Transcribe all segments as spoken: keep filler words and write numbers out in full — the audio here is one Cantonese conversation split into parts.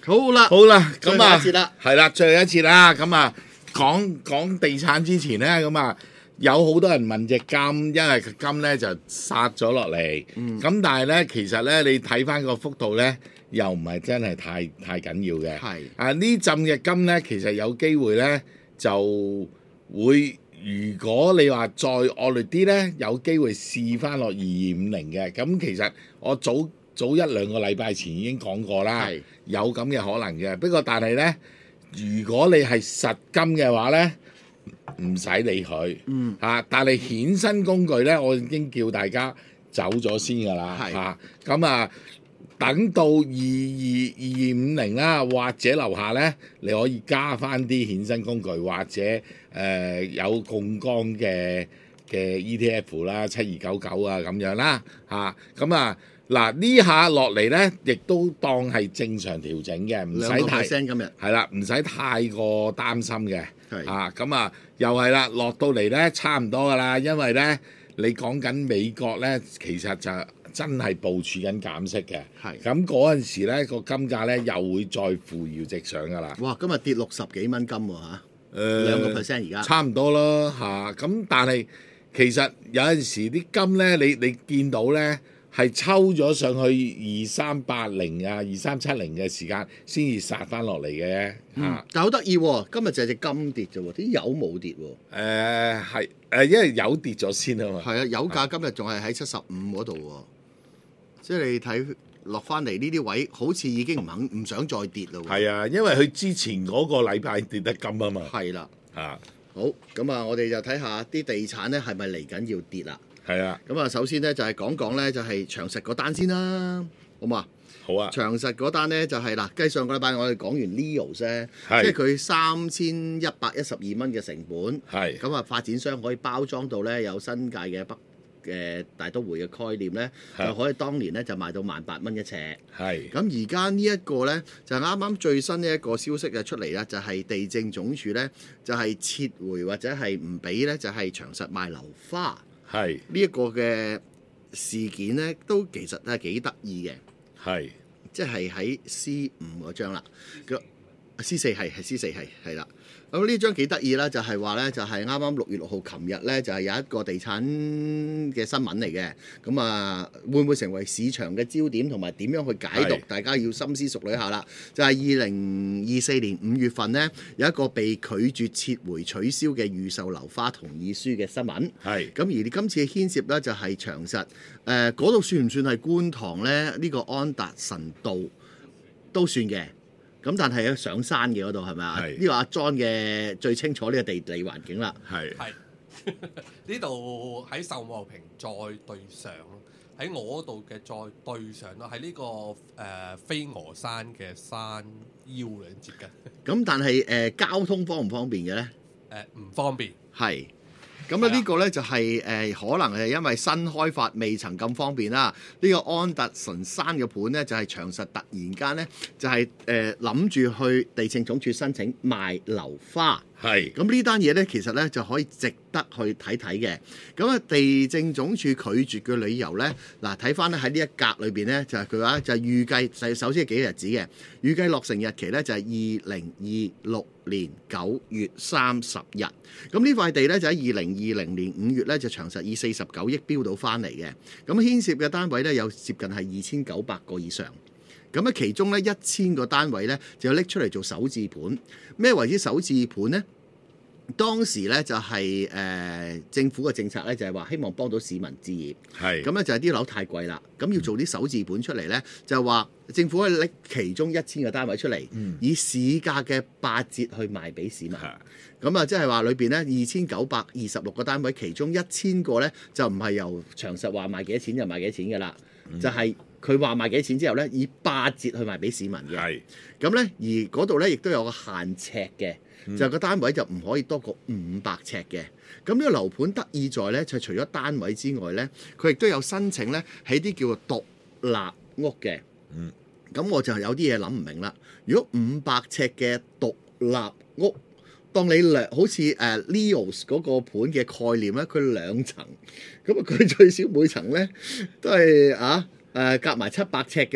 好啦， 好啦，咁最後啊一節啦， 係啦，最後一節啦。咁啊，講講地產之前咧，咁啊有好多人問隻金，因為金咧就殺咗落嚟。咁、 嗯但係咧，其實咧你睇翻個幅度咧，又唔係真係太太緊要嘅。 係啊，呢浸嘅金咧，其實有機會咧就會。如果你話再惡劣啲咧，有機會試翻落二二五零嘅。咁其實我早早一兩個禮拜前已經講過啦， 係有咁嘅可能嘅。不過但係咧，如果你係實金嘅話咧，唔使理佢。 嗯嚇，但係衍生工具咧，我已經叫大家走咗先㗎啦。 係嚇，咁啊。等到二二二二五零啦，或者樓下咧，你可以加翻啲衍生工具，或者誒、呃、有槓桿嘅嘅 E T F 啦，七二九九啊咁樣啦嚇。咁啊嗱呢下落嚟咧，亦都當係正常調整嘅，唔兩個使太 percent 今日係啦，唔使太過擔心嘅係嚇。咁啊又係啦，落到嚟咧差唔多㗎啦，因為咧你講緊美國咧，其實就真係部署緊減息嘅， 係咁嗰陣時咧個金價咧又會再扶搖直上㗎啦。 哇！今日跌六十幾蚊金喎嚇， 誒兩個 percent 而家差唔多啦嚇。咁、但係其實有陣時啲金咧，你你見到咧係抽咗上去二三八零啊、二三七零嘅時間，先至殺翻落嚟嘅嚇。 嗯但係好得意喎，今日就係隻金跌啫喎，啲油冇跌喎。 誒係誒，因為油跌咗先啊嘛。 係啊，油價今日仲係喺七十五嗰度喎，即係你睇落翻嚟呢啲位，好似已經唔肯唔想再跌咯喎。 係啊，因為佢之前嗰個禮拜跌得金啊嘛。 係啦， 嚇， 好咁啊，我哋就睇下啲地產咧係咪嚟緊要跌啦。 係啊， 咁啊，首先咧就係講講咧就係長實嗰單先啦，好嘛？ 好啊， 長實嗰單咧就係、嗱，繼上個禮拜我哋講完 Leos 咧， 係即係佢三千一百一十二蚊嘅成本， 係咁啊發展商可以包裝到咧有新界嘅北嘅大都會嘅概念咧， 係就可以當年咧就賣到萬八蚊一尺。 係咁而家呢一個咧就啱啱最新呢一個消息嘅出嚟啦，就係、地政總署咧就係、撤回或者係唔俾咧就係、長實賣樓花係呢一個嘅事件咧，都其實係幾得意嘅。 係即係喺 C 五嗰張啦，個 C 四係係 C 四係係啦。咁呢張幾得意啦，就係話咧，就係啱啱六月六號，琴日咧就係有一個地產嘅新聞嚟嘅。咁啊，會唔會成為市場嘅焦點，同埋點樣去解讀？ 係大家要深思熟慮下啦。就係二零二四年五月份呢，有一個被拒絕撤回取消嘅預售樓花同意書嘅新聞。 係咁而你今次嘅牽涉咧就係長實，誒嗰度算唔算係觀塘咧？呢、個安達臣道都算嘅。咁但係上山嘅嗰度係咪啊？ 係呢個阿 John 嘅最清楚呢個地理環境啦。 係係呢度喺秀茂坪再對上咯，喺我嗰度嘅再對上咯，喺呢、個誒、呃、飛鵝山嘅山腰兩接近。 咁但係誒、呃、交通方唔方便嘅咧？ 誒唔方便。 係。咁啊呢個咧就係、誒、可能係因為新開發未曾咁方便啦。呢、個安達臣山嘅盤咧就係、長實突然間咧就係誒諗住去地政總署申請賣樓花。 係咁呢單嘢咧，其實咧就可以值得去睇睇嘅。咁啊，地政總署拒絕嘅理由咧，嗱睇翻咧喺呢一格裏邊咧，就係佢話就係預計就首先係幾個日子嘅，預計落成日期咧就係二零二六年九月三十日。咁呢塊地咧就喺二零二零年五月咧就長實以四十九億標到翻嚟嘅。咁牽涉嘅單位咧有接近係二千九百個以上。咁咧其中咧一千個單位咧就拎出嚟做首置盤。咩為之首置盤呢？當時咧就係、是、誒、呃、政府嘅政策咧就係話希望幫到市民置業。 係咁咧就係啲樓太貴啦，咁要做啲首置盤出嚟咧，就係話政府可以拎其中一千個單位出嚟， 嗯以市價嘅八折去賣俾市民。咁啊，即係話裏邊咧二千九百二十六個單位，其中一千個咧就唔係由長實話賣幾多錢就賣幾多錢嘅啦， 嗯就係佢話賣幾多錢之後咧，以八折去賣俾市民嘅。 係咁咧，而嗰度咧亦都有個限尺嘅， 嗯就個單位就唔可以多過五百尺嘅。咁呢個樓盤得意在咧，就除咗單位之外咧，佢亦都有申請咧喺啲叫做獨立屋嘅。 嗯， 咁我就有啲嘢諗唔明啦。如果五百尺嘅獨立屋，當你兩好似誒 Leos 嗰個盤嘅概念咧，佢兩層，咁啊佢最少每層咧都係啊誒夾埋七百尺嘅話，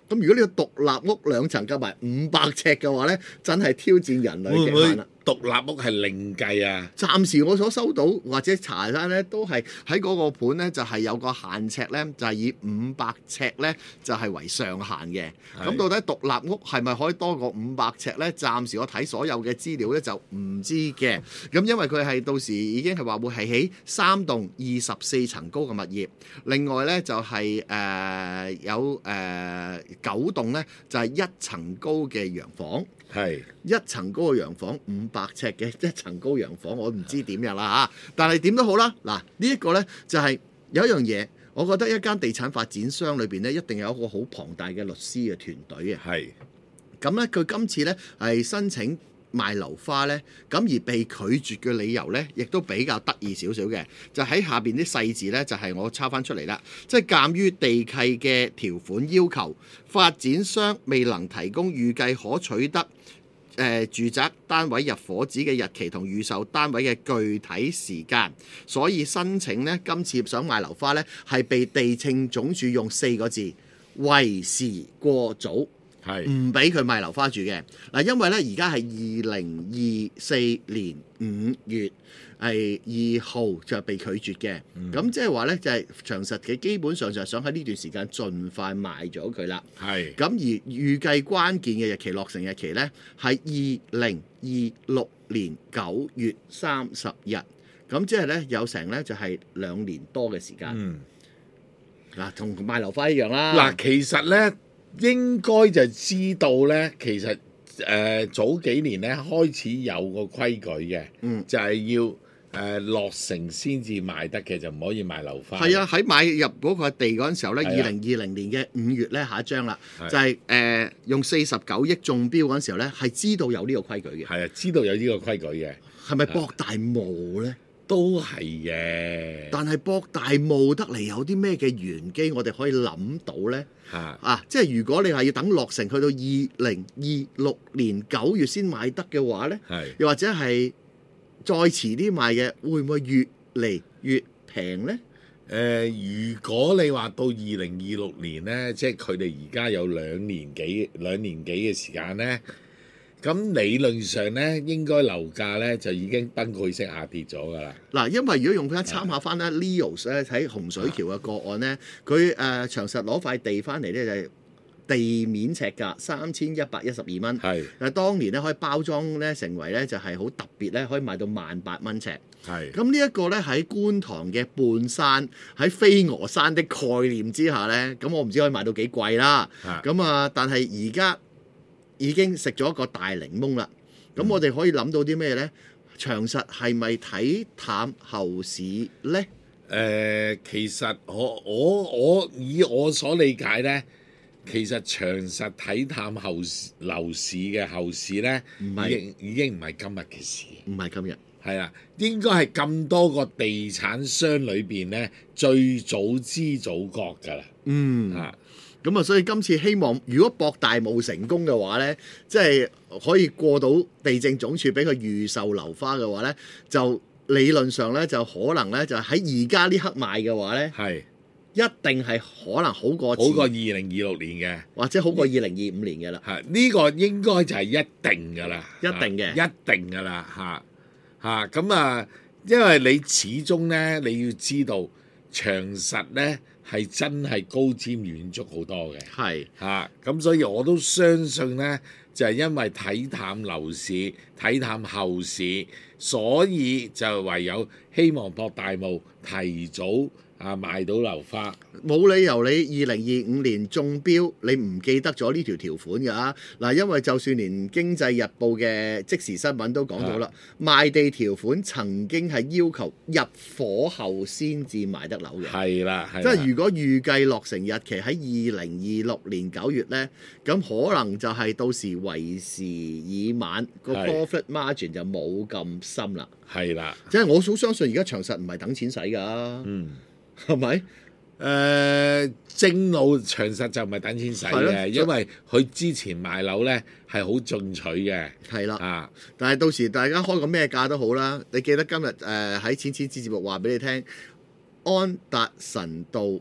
咁如果呢個獨立屋兩層夾埋五百尺嘅話咧，真係挑戰人類會唔會極限啦。 獨立屋係另計啊？ 暫時我所收到或者查翻咧，都係喺嗰個盤咧，就係有個限尺咧，就係以五百尺咧就係為上限嘅。咁係到底獨立屋係咪可以多過五百尺咧？暫時我睇所有嘅資料咧就唔知嘅。咁因為佢係到時已經係話會係起三棟二十四層高嘅物業，另外咧就係、誒、有誒九棟咧就係一層高嘅洋房。 係一層高嘅洋房五百尺嘅一層高洋房，我唔知點樣啦嚇。但係點都好啦，嗱呢一個呢，就係有一樣嘢，我覺得一間地產發展商裏邊呢，一定有一個好龐大嘅律師嘅團隊嘅。 係咁呢，佢今次呢係申請賣樓花呢，咁而被拒絕嘅理由呢，亦都比較得意少少嘅，就喺下邊啲細字呢，就係我抄翻出嚟啦。即係鑑於地契嘅條款要求，發展商未能提供預計可取得誒、呃、住宅單位入伙紙嘅日期同預售單位嘅具體時間，所以申請呢，今次想賣樓花呢，係被地政總署用四個字為時過早。 係唔俾佢賣樓花住嘅嗱，因為咧而家係二零二四年五月係二號就被拒絕嘅，咁即係話咧就係長實嘅基本上就係想喺呢段時間盡快賣咗佢啦。 係咁而預計關鍵嘅日期落成日期咧係二零二六年九月三十日，咁即係咧有成咧就係兩年多嘅時間。 嗯嗱，同賣樓花一樣啦。 嗱，其實咧應該就知道咧，其實誒、呃、早幾年咧開始有個規矩嘅， 嗯就係要誒、呃、落成先至賣得嘅，就唔可以賣樓花。 係啊，喺買入嗰個地嗰陣時候咧，二係啊零二零年嘅五月咧，下一張啦， 係就係、誒、呃用四十九億中標嗰陣時候咧，係知道有呢個規矩嘅， 係啊，知道有呢個規矩嘅， 係咪博大霧咧？ 都係嘅。 但係博大霧得嚟有啲咩嘅玄機，我哋可以諗到咧？ 嚇啊，即係如果你話要等落成去到二零二六年九月先賣得嘅話咧， 係又或者係再遲啲賣嘅，會唔會越嚟越平咧？ 誒、呃如果你話到二零二六年咧，即係佢哋而家有兩年幾兩年幾嘅時間咧，咁理論上咧應該樓價咧就已經崩潰式下跌咗㗎啦。 嗱，因為如果用翻參考翻咧 Leos 咧喺洪水橋嘅個案咧，佢誒、呃、長實攞塊地翻嚟咧就係、地面尺價三千一百一十二蚊， 係但係當年咧可以包裝咧成為咧就係好特別咧，可以賣到萬八蚊尺。 係咁呢一個咧喺觀塘嘅半山喺飛鵝山的概念之下咧，咁我唔知可以賣到幾貴啦。 啊咁啊，但係而家已經食咗一個大檸檬啦。咁我哋可以諗到啲咩咧？長實係咪睇淡後市咧？ 誒、呃其實我我我以我所理解咧，其實長實睇淡後市樓市嘅後市咧，已唔係經已經唔係今日嘅事。 唔係今日。 係啊，應該係咁多個地產商裏邊咧，最早知早覺㗎啦。 嗯。 啊， 咁啊，所以今次希望如果博大霧成功嘅話咧，即係可以過到地政總署俾佢預售樓花嘅話咧，就理論上咧就可能咧就喺而家呢刻賣嘅話咧， 係一定係可能好過好過二前零二六年嘅。 或者好過二零二五年嘅啦。 係呢、個應該就係一定㗎啦， 一定嘅啊一定㗎啦嚇嚇咁啊！因為你始終咧，你要知道長實咧係真係高瞻遠矚好多嘅係嚇，咁、所以我都相信咧，就係、因為睇淡樓市、睇淡後市，所以就唯有希望博大霧提早啊賣到樓花。 冇理由你二零二五年中標，你唔記得咗呢條條款㗎嗱，因為就算連《經濟日報》嘅即時新聞都講到啦，賣地條款曾經係要求入伙後先至賣得樓嘅。 係啦，係即啦係如果預計落成日期喺二零二六年九月呢，咁可能就係到時為時已晚，個係 profit margin 就冇咁深啦。 係啦， 即係我好相信而家長實唔係等錢使㗎， 嗯。 係咪？ 誒、正路長實就唔係等錢使係咯嘅，因為佢之前賣樓咧係好進取嘅， 係啦。 啊但係到時大家開個咩價都好啦，你記得今日誒喺淺淺之節目話俾你聽，安達臣道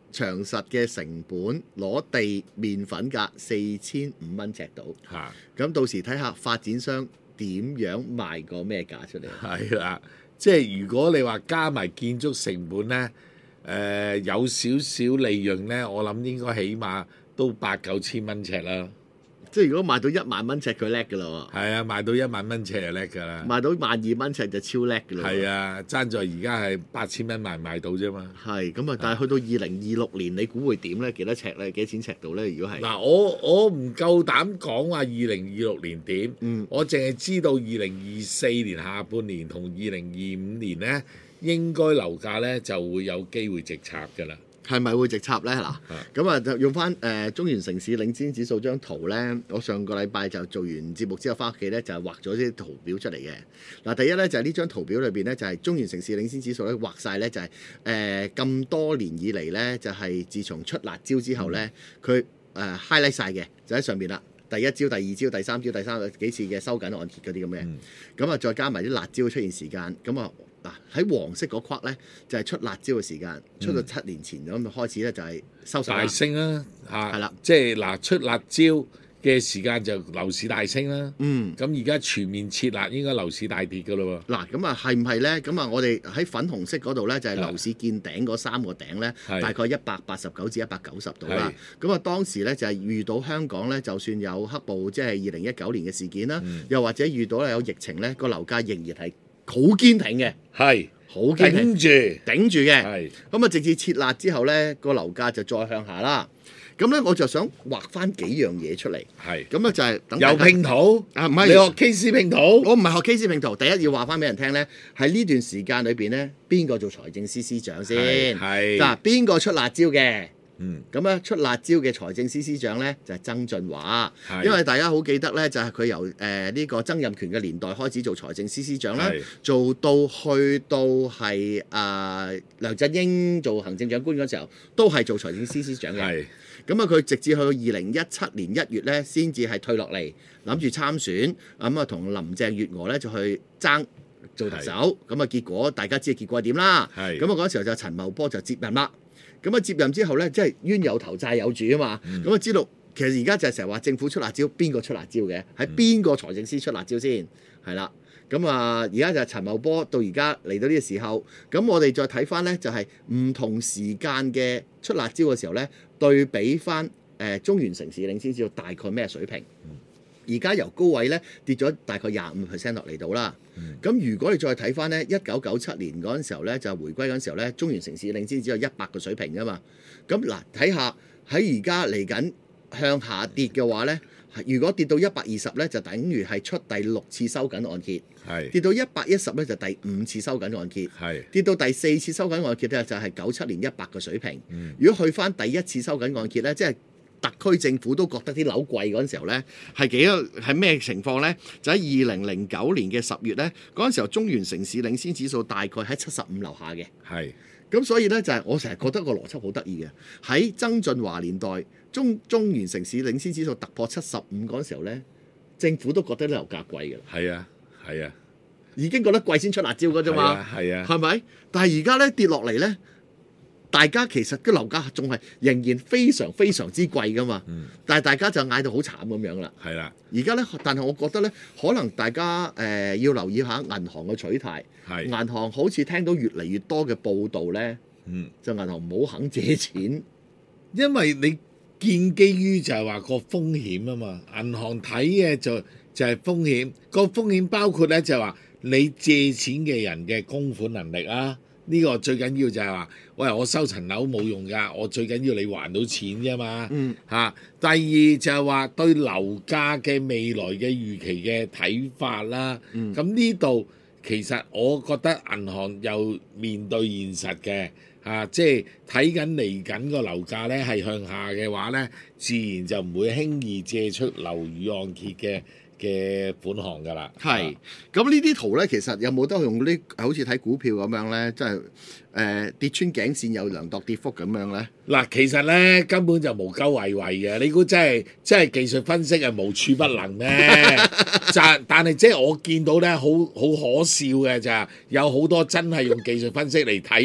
長實嘅成本攞地麵粉價四千五蚊尺到， 嚇咁到時睇下發展商點樣賣個咩價出嚟。 係啦，即係如果你話加埋建築成本咧，誒、呃、有少少利潤咧，我諗應該起碼都八九千蚊尺啦。 即係如果賣到一萬蚊尺，佢叻㗎啦係啊，賣到一萬蚊尺就叻㗎啦喎，。賣到萬二蚊尺就超叻㗎啦。 係啊，爭在而家係八千蚊賣唔賣到啫嘛。 係咁啊！但係去到二零二六年，你估會點咧？幾多尺咧？幾錢尺度咧？如果係嗱，我我唔夠膽講話二零二六年點， 嗯我淨係知道二零二四年下半年同二零二五年咧，應該樓價咧就會有機會直插㗎啦。 係咪會直插咧？嗱，咁啊就用翻誒、呃、中原城市領先指數張圖咧，我上個禮拜就做完節目之後翻屋企咧，就畫咗啲圖表出嚟嘅。嗱，第一咧就係呢張圖表裏邊咧，就係、是、中原城市領先指數咧畫晒咧，就係誒咁多年以嚟咧，就係、是、自從出辣椒之後咧，佢誒、呃、highlight 晒嘅，就喺上邊啦。第一招、第二招、第三招、第三幾次嘅收緊按揭嗰啲咁嘅，咁啊、嗯、再加埋啲辣椒出現時間，咁啊嗱喺黃色嗰框咧就係、是、出辣椒嘅時間，出到七年前咁、嗯、開始咧就係收手啦大升啦嚇， 係啦， 即係嗱出辣椒嘅時間就樓市大升啦。 嗯， 咁而家全面撤辣，應該樓市大跌㗎咯喎。 嗱咁啊係唔係咧？咁啊我哋喺粉紅色嗰度咧就係、是、樓市見頂嗰三個頂咧， 係大概一百八十九至一百九十度啦。咁啊當時咧就係、是、遇到香港咧，就算有黑暴，即係二零一九年嘅事件啦， 嗯、 又或者遇到有疫情咧，個樓價仍然係好堅挺嘅， 係好堅挺頂住頂住嘅。 係咁啊直至撤辣之後咧，個樓價就再向下啦。咁咧我就想畫翻幾樣嘢出嚟。 係咁啊就係等大有家拼圖啊，唔係你學 K C 拼圖， 我唔係學 K C 拼圖。第一要話翻俾人聽咧，喺呢段時間裏邊咧，邊個做財政司司長先？ 係嗱，邊個出辣椒嘅？ 嗯咁咧出辣椒嘅財政司司長咧就係、是、曾俊華， 係因為大家好記得咧，就係、是、佢由誒呢、呃這個曾蔭權嘅年代開始做財政司司長啦係， 做到去到係啊、呃、梁振英做行政長官嗰時候，都係做財政司司長嘅。 係咁啊，佢直至去到二零一七年一月咧，先至係退落嚟，諗住參選，咁啊同林鄭月娥咧就去爭做特首，咁啊結果大家知結果係點啦。 係咁啊嗰陣時候就陳茂波就接任啦。咁啊接任之後咧，即係冤有頭債有主啊嘛。咁啊、嗯、知道其實而家就係成日話政府出辣椒，邊個出辣椒嘅？喺邊個財政司出辣椒先？係啦。咁啊而家就係陳茂波到而家嚟到呢個時候，咁我哋再睇翻咧，就係、是、唔同時間嘅出辣椒嘅時候咧，對比翻誒、呃、中原城市領先指數大概咩水平？而家、嗯、由高位咧跌咗大概廿五 percent 落嚟到啦。咁、嗯、如果你再睇翻咧，一九九七年嗰陣時候咧，就回歸嗰陣時候咧，中原城市領先只有一百個水平㗎嘛。咁嗱，睇下喺而家嚟緊向下跌嘅話咧，如果跌到一百二十咧，就等於係出第六次收緊按揭； 係跌到一百一十咧，就第五次收緊按揭； 係跌到第四次收緊按揭咧，就係九七年一百個水平。 嗯如果去翻第一次收緊按揭咧，即係特區政府都覺得啲樓貴嗰陣時候咧，係幾個係咩情況咧？就喺二零零九年嘅十月咧，嗰陣時候中原城市領先指數大概喺七十五樓下嘅。 係咁所以咧就係、是、我成日覺得個邏輯好得意嘅，喺曾俊華年代中中原城市領先指數突破七十五嗰陣時候咧，政府都覺得啲樓價貴嘅啦， 係啊係啊， 已經覺得貴先出辣椒嘅啫嘛， 係啊， 係咪？但係而家咧跌落嚟咧，大家其實啲樓價仲係仍然非常非常之貴噶嘛， 嗯但係大家就嗌到好慘咁樣啦。 係啦， 而家咧，但係我覺得咧，可能大家誒、呃、要留意下銀行嘅取態。 係銀行好似聽到越嚟越多嘅報道咧， 嗯， 就銀行唔好肯借錢。 因為你建基於就係話個風險啊嘛，銀行睇嘅就就係風險，個風險包括咧就係話你借錢嘅人嘅供款能力啊，呢、這個最緊要就係話，喂，我收層樓冇用㗎，我最緊要你還到錢啫嘛， 嗯嚇、啊。第二就係話對樓價嘅未來嘅預期嘅睇法啦，咁呢度。其實我覺得銀行又面對現實嘅嚇、啊，即係睇緊嚟緊個樓價咧係向下嘅話咧，自然就唔會輕易借出樓宇按揭嘅嘅款項㗎啦。 係，咁呢啲圖咧，其實有冇得用呢？好似睇股票咁樣咧，即係誒跌穿頸線有量度跌幅咁樣咧。 嗱，其實咧根本就無鳩為為嘅，你估真係真係技術分析係無處不能咩？但但係即係我見到咧，好好可笑嘅就係有好多真係用技術分析嚟睇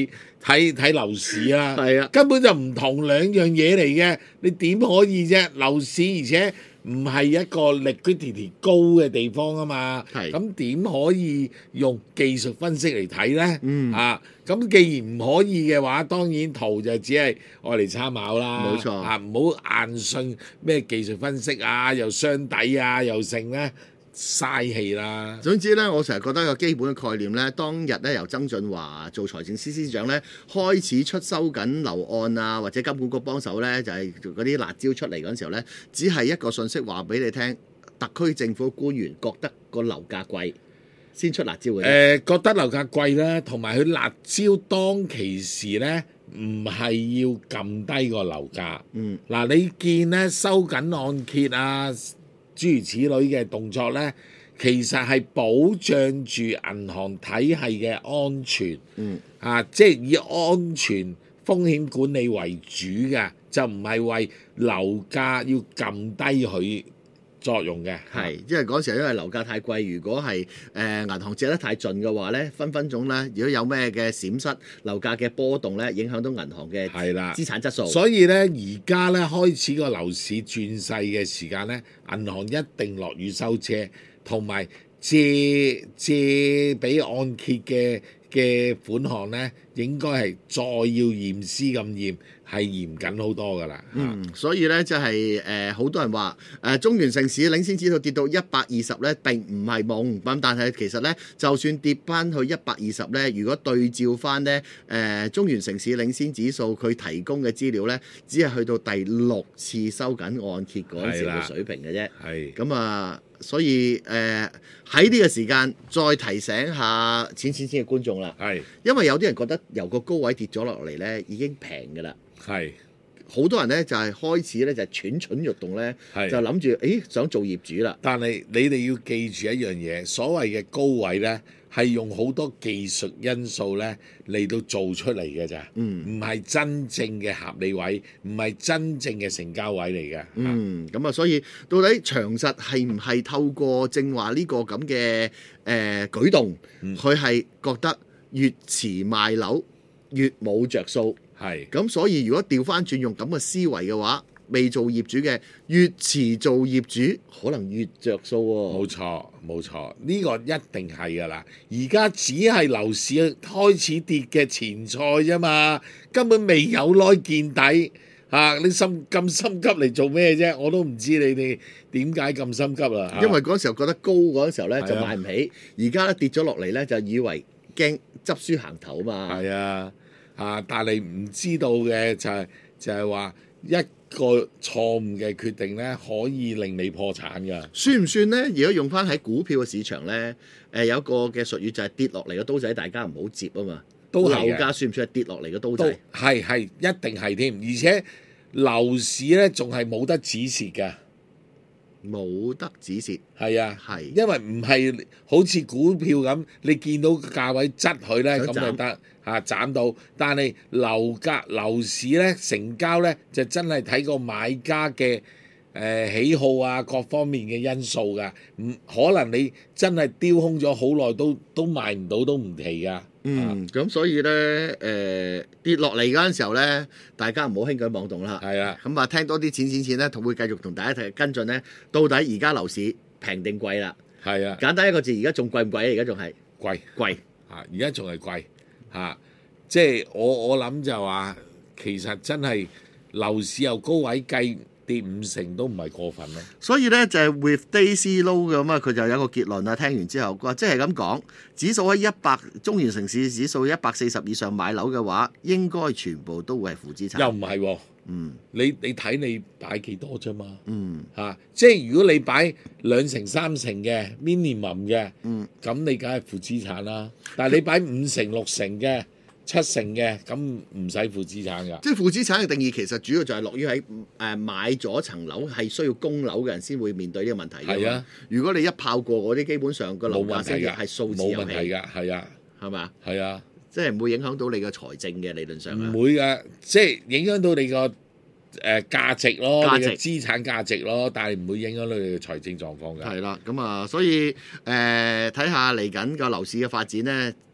睇睇樓市啊， 係啊， 根本就唔同兩樣嘢嚟嘅，你點可以啫？樓市而且唔係一個 liquidity 高嘅地方啊嘛， 係咁點可以用技術分析嚟睇咧？ 嗯啊，咁既然唔可以嘅話，當然圖就只係愛嚟參考啦。 冇錯啊，唔好硬信咩技術分析啊，又雙底啊，又剩咧。嘥氣啦！ 總之咧，我成日覺得個基本嘅概念咧，當日咧由曾俊華做財政司司長咧，開始出收緊樓按啊，或者金管局幫手咧，就係嗰啲辣椒出嚟嗰陣時候咧，只係一個信息話俾你聽，特區政府官員覺得個樓價貴，先出辣椒嘅。誒、 呃，覺得樓價貴啦，同埋佢辣椒當其時咧，唔係要撳低個樓價。 嗯， 嗱，你見咧收緊按揭啊，諸如此類嘅動作咧，其實係保障住銀行體系嘅安全。 嗯， 啊，即係以安全風險管理為主嘅，就唔係為樓價要撳低佢作用嘅。 係，因為嗰時候因為樓價太貴，如果係誒、呃、銀行借得太盡嘅話咧，分分鐘咧，如果有咩嘅閃失，樓價嘅波動咧，影響到銀行嘅係啦資產質素。 所以咧，而家咧開始個樓市轉勢嘅時間咧，銀行一定落雨收車，同埋借借俾按揭嘅嘅款項咧，應該係再要驗屍咁驗，係嚴謹好多噶啦。 嗯，所以咧就係誒好多人話誒、呃、中原城市領先指數跌到一百二十咧，並唔係夢咁，但係其實咧，就算跌翻去一百二十咧，如果對照翻咧誒中原城市領先指數佢提供嘅資料咧，只係去到第六次收緊按揭嗰陣時嘅水平嘅啫。 係咁啊，所以誒喺呢個時間再提醒下淺淺淺嘅觀眾啦， 係因為有啲人覺得由個高位跌咗落嚟咧已經平㗎啦。 係好多人咧就係、是、開始咧就係、是、蠢蠢欲動咧， 係就諗住誒想做業主啦。 但係你哋要記住一樣嘢，所謂嘅高位咧係用好多技術因素咧嚟到做出嚟嘅咋， 嗯唔係真正嘅合理位，唔係真正嘅成交位嚟嘅。 嗯，咁啊，所以到底長實係唔係透過正話呢個咁嘅誒舉動，佢係、嗯、覺得越遲賣樓越冇着數？ 係咁，所以如果調翻轉用咁嘅思維嘅話，未做業主嘅越遲做業主，可能越着數喎。 冇錯，冇錯，呢、這個一定係㗎啦。而家只係樓市開始跌嘅前菜啫嘛，根本未有耐見底嚇、啊。你心咁心急嚟做咩啫？我都唔知你哋點解咁心急啦。 因為嗰時候覺得高嗰陣時候咧就買唔起，而家咧跌咗落嚟咧就以為驚執輸行頭啊嘛。 係啊。啊！但係唔知道嘅就係、是、就係、是、話一個錯誤嘅決定咧，可以令你破產㗎。 算唔算咧？如果用翻喺股票嘅市場咧，誒、呃、有一個嘅術語就係跌落嚟嘅刀仔，大家唔好接啊嘛。 都樓價算唔算係跌落嚟嘅刀仔？ 係係一定係添，而且樓市咧仲係冇得止蝕㗎。 冇得止蝕， 係啊， 係因為唔係好似股票咁，你見到個價位質佢咧，咁就得嚇斬到。但係樓價樓市咧成交咧就真係睇個買家嘅誒、呃、喜好啊，各方面嘅因素㗎。唔可能你真係丟空咗好耐都都賣唔到都唔奇㗎。 嗯，咁所以咧，誒、呃、跌落嚟嗰陣時候咧，大家唔好輕舉妄動啦。 係啊， 咁啊，聽多啲錢錢錢咧，同會繼續同大家睇跟進咧。到底而家樓市平定貴啦？ 係啊， 簡單一個字，而家仲貴唔貴啊？而家仲係貴貴啊！而家仲係貴嚇，即係我我諗就話，其實真係樓市由高位計跌五成都唔係過分咯。 所以咧就係、是、with Daisy Low 咁啊，佢就有一個結論啊。聽完之後，佢話即係咁講，指數喺一百中原城市指數一百四十以上買樓嘅話，應該全部都會係負資產。 又唔係喎， 嗯， 你你睇你擺幾多啫嘛， 嗯嚇、啊，即係如果你擺兩成三成嘅 minimum 嘅， 嗯，咁你梗係負資產啦。但係你擺五成六成嘅。七成嘅咁唔使負資產㗎， 即係負資產嘅定義其實主要就係落於喺誒買咗層樓係需要供樓嘅人先會面對呢個問題㗎嘛。 係啊， 如果你一炮過嗰啲，基本上個樓價升嘅係數字冇遊戲問題㗎，係啊， 係嘛？ 係啊， 即係唔會影響到你嘅財政嘅理論上啊。 唔會㗎，即係影響到你個誒、呃、價值咯， 價值你嘅資產價值咯，但係唔會影響到你嘅財政狀況㗎。 係啦，咁啊，所以誒睇下嚟緊個樓市嘅發展咧。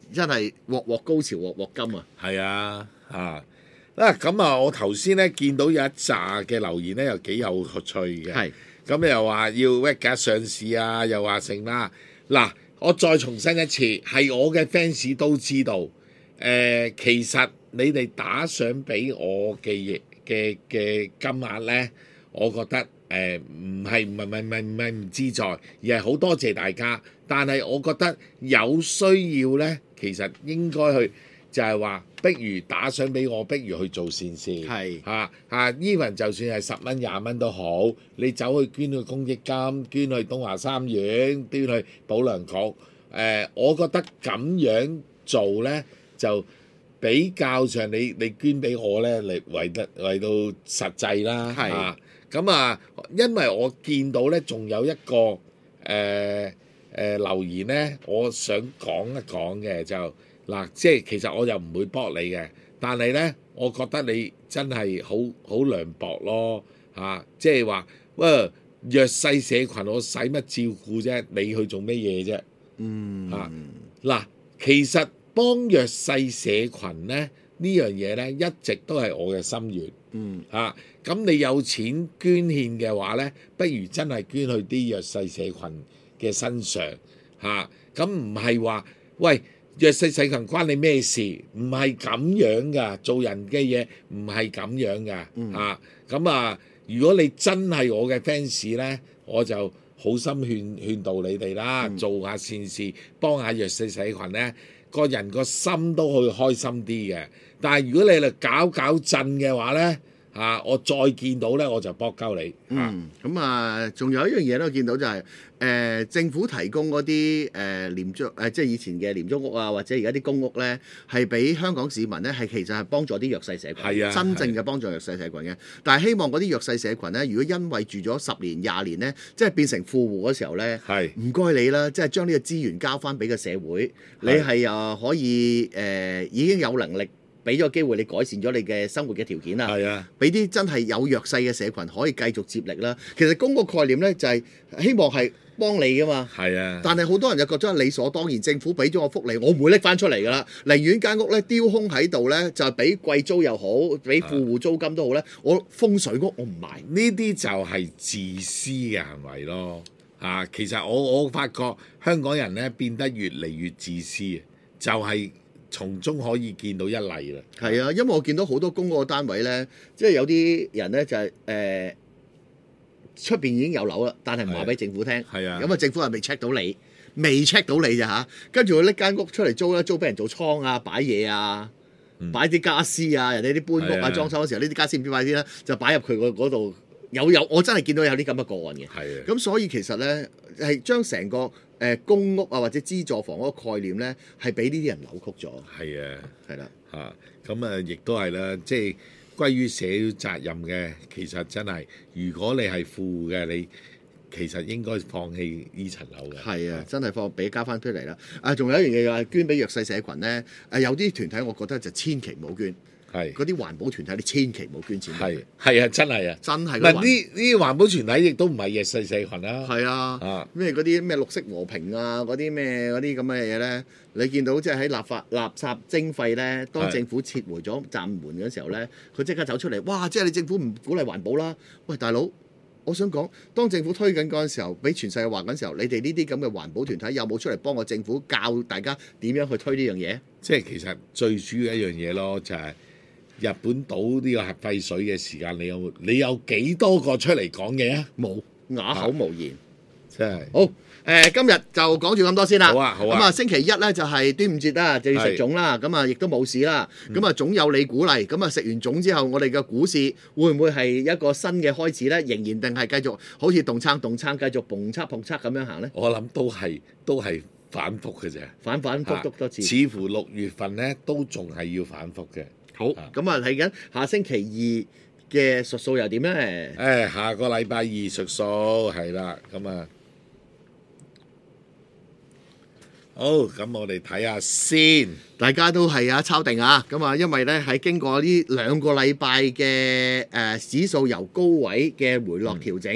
真係鑊鑊高潮鑊鑊金啊！ 係啊，啊啊咁啊！我頭先咧見到有一紮嘅留言咧，又幾有趣嘅。 係咁又話要 w e c 上市啊，又話成啦。嗱，我再重申一次，係我嘅 fans 都知道。誒、呃，其實你哋打賞俾我嘅嘅嘅金額咧，我覺得誒唔係唔係唔係唔係唔係唔自在，而係好多謝大家。但係我覺得有需要咧，其實應該去。就係話，不如打賞俾我，不如去做善事。 係嚇嚇，even 就算係十蚊、廿蚊都好，你走去捐去公益金，捐去東華三院，捐去保良局。誒、呃，我覺得咁樣做咧，就比較上你你捐俾我咧，嚟為得為到實際啦。 係啊，咁啊，因為我見到咧，仲有一個誒誒、呃呃、留言咧，我想講一講嘅就。嗱，即係其實我又唔會駁你嘅，但係咧，我覺得你真係好好涼薄咯嚇、啊，即係話，喂，弱勢社群我使乜照顧啫？你去做咩嘢啫？ 嗯嚇嗱、啊，其實幫弱勢社群咧呢樣嘢咧，一直都係我嘅心願。 嗯嚇，咁、啊、你有錢捐獻嘅話咧，不如真係捐去啲弱勢社群嘅身上嚇，咁唔係話喂。弱勢社群關你咩事？唔係咁樣噶，做人嘅嘢唔係咁樣噶、嗯、啊！咁啊，如果你真係我嘅 fans 咧，我就好心勸勸導你哋啦，嗯、做下善事，幫下弱勢社群咧，個人個心都會開心啲嘅。但係如果你嚟搞搞震嘅話咧，啊，我再見到咧我就搏鳩你。 嗯，咁啊，仲有一樣嘢咧，我見到就係、是。誒、呃、政府提供嗰啲誒廉租誒，即係以前嘅廉租屋啊，或者而家啲公屋咧，係俾香港市民咧，係其實係幫助啲弱勢社群， 係啊， 真正嘅幫助弱勢社群嘅。但係希望嗰啲弱勢社群咧，如果因為住咗十年、廿年咧，即係變成富戶嗰時候咧，係唔該你啦，即係將呢個資源交翻俾個社會，你係又可以誒、呃、已經有能力。俾咗機會你改善咗你嘅生活嘅條件啦，係啊，俾啲真係有弱勢嘅社群可以繼續接力啦。其實公屋概念咧就係、是、希望係幫你噶嘛，係啊。但係好多人就覺得理所當然，政府俾咗我福利，我唔會拎翻出嚟噶啦。寧願間屋咧丟空喺度咧，就係俾貴租又好，俾富戶租金都好咧，我風水屋我唔賣。 呢啲就係自私嘅行為咯。啊，其實我我發覺香港人咧變得越嚟越自私，就係、是。從中可以見到一例啦。 係啊，因為我見到好多公屋單位咧，即係有啲人咧就係誒出邊已經有樓啦，但係唔話俾政府聽。係啊，咁啊政府係未 check 到你，未 check 到你咋嚇？跟住佢拎間屋出嚟租咧，租俾人做倉啊、擺嘢啊、嗯、擺啲家私啊，人哋啲搬屋啊、裝修嗰時候，呢啲家私唔知擺啲咧，就擺入佢嗰度。有有，我真係見到有啲咁嘅個案嘅。係啊。咁所以其實咧係將成個誒、呃、公屋啊或者資助房屋概念咧係俾呢啲人扭曲咗。係啊，係啦嚇，咁啊亦都係啦，即係歸於社會責任嘅。其實真係，如果你係富嘅，你其實應該放棄呢層樓嘅。 係啊，真係放俾交翻出嚟啦。啊，仲有一樣嘢就係捐俾弱勢社群咧。誒，有啲團體我覺得就千祈唔好捐。係嗰啲環保團體，你千祈唔好捐錢。係係啊，真係啊， 真係。 唔係呢呢啲環保團體亦都唔係弱勢社群啦。 係啊，咩嗰啲咩綠色和平啊，嗰啲咩嗰啲咁嘅嘢咧，你見到即係喺立法垃圾徵費咧，當政府撤回咗暫緩嗰時候咧，佢即刻走出嚟，哇！即係你政府唔鼓勵環保啦。喂，大佬，我想講，當政府推緊嗰陣時候，俾全世界話緊時候，你哋呢啲咁嘅環保團體有冇出嚟幫個政府教大家點樣去推呢樣嘢？ 即係其實最主要一樣嘢咯，就係、是。日本倒呢個核廢水嘅時間，你有你有幾多個出嚟講嘢啊？ 冇，啞口無言， 真係好。誒、呃，今日就講住咁多先啦。好啊，好啊。咁啊，星期一咧就係、是、端午節啦，就要食粽啦。咁啊，亦都冇事啦。咁啊，總有你鼓勵。咁啊，食完粽之後，我哋嘅股市會唔會係一個新嘅開始咧？仍然定係繼續好似動撐動撐，繼續蹦測蹦測咁樣行咧？ 我諗都係都係反覆嘅啫， 反反覆覆多次。 似乎六月份咧都仲係要反覆嘅。 好，咁啊睇緊下星期二嘅術數又點咧？ 誒、哎，下個禮拜二術數係啦，咁啊，好，咁我哋睇下先， 大家都係啊抄定啊，咁啊，因為咧喺經過呢兩個禮拜嘅誒指數由高位嘅回落調整。嗯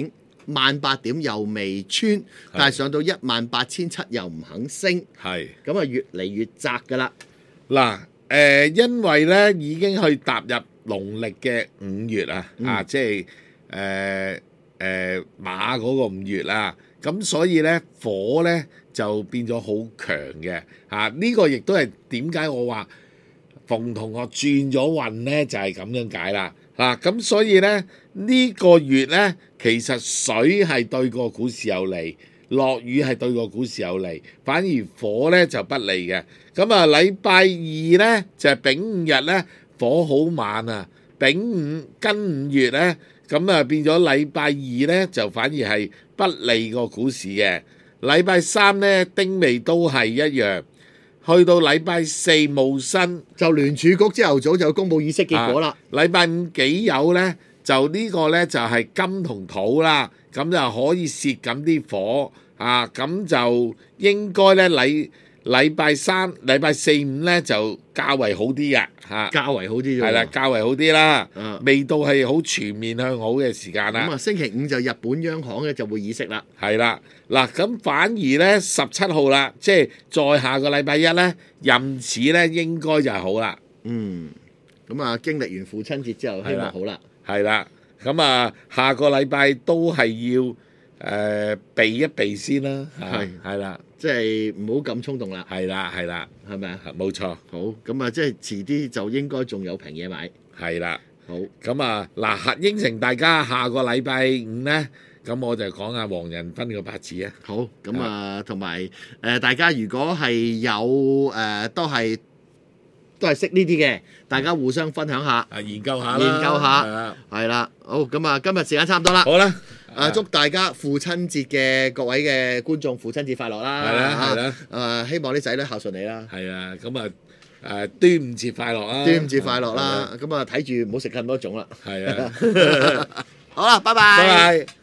萬八點又未穿，但係上到一萬八千七又唔肯升， 係咁啊越嚟越窄㗎啦。 嗱誒，因為咧已經去踏入農曆嘅五月啊， 嗯啊，即係誒誒馬嗰個五月啦，咁所以咧火咧就變咗好強嘅嚇。呢個亦都係點解我話馮同學轉咗運咧，就係咁樣解啦。嗱，咁所以咧呢個月咧，其實水係對個股市有利，落雨係對個股市有利，反而火咧就不利嘅。咁啊，禮拜二咧就係丙午日咧，火好猛啊！丙午跟五月咧，咁啊變咗禮拜二咧就反而係不利個股市嘅。禮拜三咧丁未都係一樣。去到禮拜四冇新， 就聯儲局朝頭早就公佈議息結果啦。 禮拜五幾有咧，就呢個咧就係金同土啦，咁就可以泄緊啲火啊，咁就應該咧禮禮拜三、禮拜四五咧就較為好啲嘅嚇， 較為好啲啫喎。 係啦，較為好啲啦， 啊未到係好全面向好嘅時間啦。 咁啊，星期五就日本央行咧就會議息啦。 係啦，嗱咁反而咧十七號啦，即係再下個禮拜一咧，任此咧應該就係好啦。 嗯，咁啊，經歷完父親節之後，希望好啦。 係啦，咁啊下個禮拜都係要誒、呃、避一避先啦。 係係啦， 即係唔好咁衝動啦， 係啦，係啦， 係咪啊？ 冇錯， 好，咁啊，即係遲啲就應該仲有平嘢買。 係啦。 好， 咁啊嗱，應承大家下個禮拜五咧，咁我就講下黃仁勳個八字啊。 好，咁啊，同埋誒，大家如果係有誒、呃，都係都係識呢啲嘅，大家互相分享下， 啊，研究下啦， 研究下係啦， 係啦。好，咁啊，今日時間差唔多啦。 好啦， 啊！祝大家父親節嘅各位嘅觀眾父親節快樂啦！ 係啦係啦， 啊！希望啲仔女孝順你啦， 係啊，咁啊誒端午節快樂啦， 端午節快樂啦！咁啊睇住唔好食咁多種啦。 係啊， 好啦，拜拜。 拜拜。